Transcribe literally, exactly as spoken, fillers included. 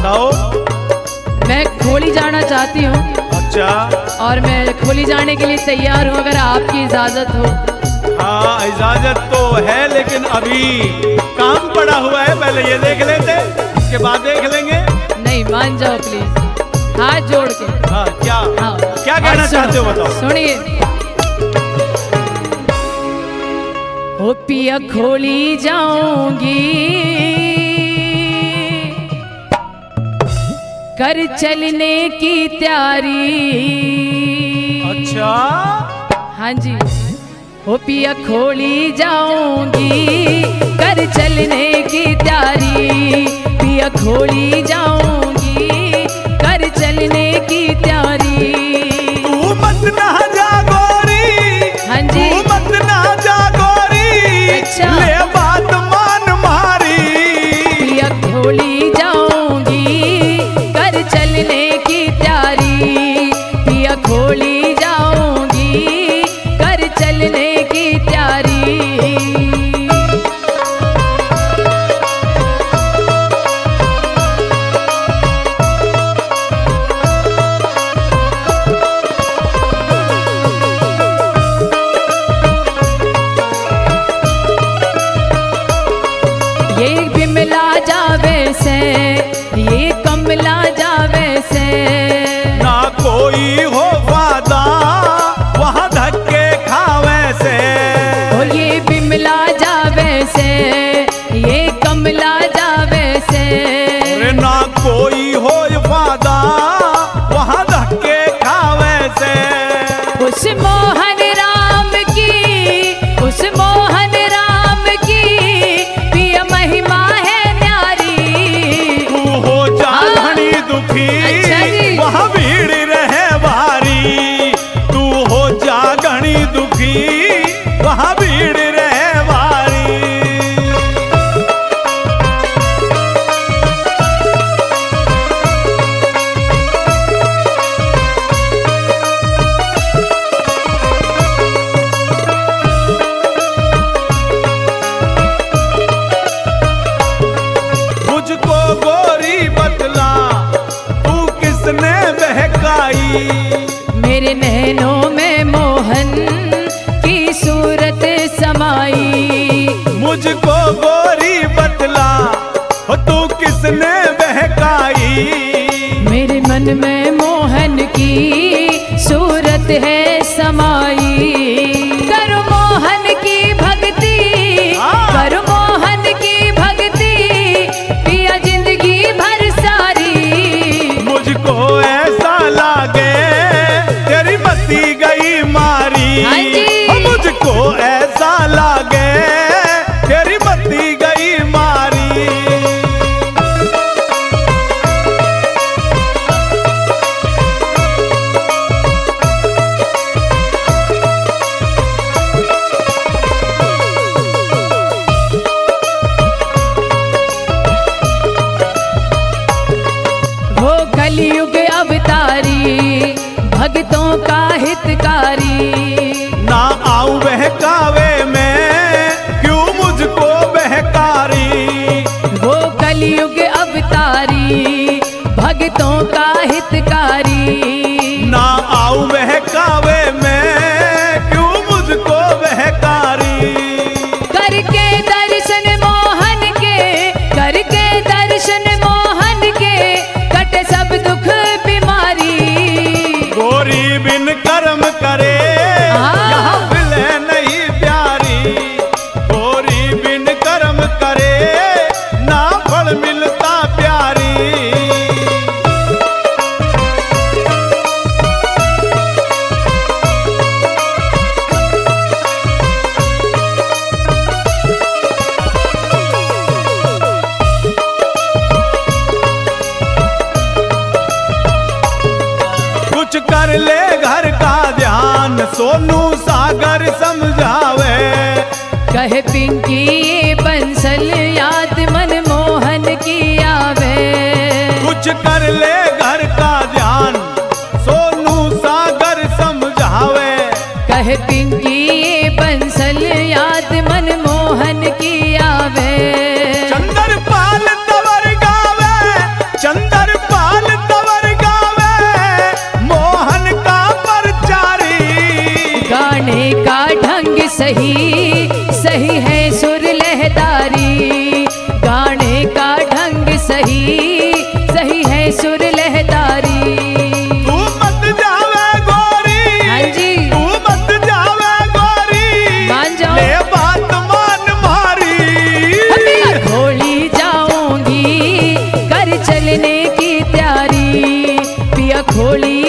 बताओ। मैं खोली जाना चाहती हूँ। अच्छा। और मैं खोली जाने के लिए तैयार हूँ, अगर आपकी इजाजत हो। हाँ इजाजत तो है, लेकिन अभी काम पड़ा हुआ है, पहले ये देख लेते, उसके बाद देख लेंगे। नहीं मान जाओ प्लीज, हाथ जोड़ के। हाँ क्या हाँ। क्या कहना चाहते हो बताओ। सुनिए। ओ पिया खोली जाऊंगी, कर चलने की तैयारी। अच्छा। हाँ जी। ओ पिया खोली जाऊंगी, कर चलने की तैयारी। पिया खोली जाऊंगी, कर चलने की तैयारी। तू मत ना जा गोरी। हाँ जी। तू मत ना जा गोरी। अच्छा। ले बात मान मारी। पिया खोली जाऊंगी, कर चलने की तैयारी। पिया खोली जाऊंगी, कर चलने की तैयारी। ये बिमला जावे से, ये कमला जावे से। ना कोई हो वादा वहाँ धक्के खावे से। ओ ये बिमला जावे से, ये कमला जावे से। अरे ना कोई हो वादा वहाँ धक्के खावे से। उस मोहन राम की, उस मोहन राम की पिया महिमा है न्यारी। तू हो जा घनी दुखी। अच्छा जी। वहाँ भीड़ रहे भारी। तू हो जा घनी दुखी, वहाँ भीड़ रहे भारी। मुझको गोरी बतला, तू किसने बहकाई। मेरे नैनों में मोहन की सूरत समाई। मुझको गोरी बतला, हो तू किसने बहकाई। मेरे मन में मोहन की सूरत है समाई। करो मोहन की भक्ति, करो मोहन की भक्ति, पिया जिंदगी भर सारी। मुझको ऐसा लागे तेरी मती गई मारी। हाँ जी। हो मुझको ऐसा लागे तेरी मती गई मारी। वो कलयुग अवतारी, भक्तों का हितकारी। ना आऊं बहकावे में, क्यों मुझको बहकारी। वो कलयुग अवतारी, भक्तों का हितकारी। ना आऊं बहकावे में, क्यों मुझको बहकारी। करके दर्शन मोहन के, करके दर्शन मोहन के, कटे सब दुख बीमारी। गोरी बिन कर्म करे हाँ। यहाँ मिले नहीं प्यारी। गोरी बिन कर्म करे ना फल मिलता प्यारी। कुछ कर ले घर का ध्यान, सोनू सागर समझावे। कहे पिंकी ये बंसल याद मन मोहन की आवे। कुछ कर ले घर का ध्यान, सोनू सागर समझावे। कहे पिंकी ये बंसल याद मन मोहन की आवे। चंदर पाल तवर गावे, चंदर खोलिए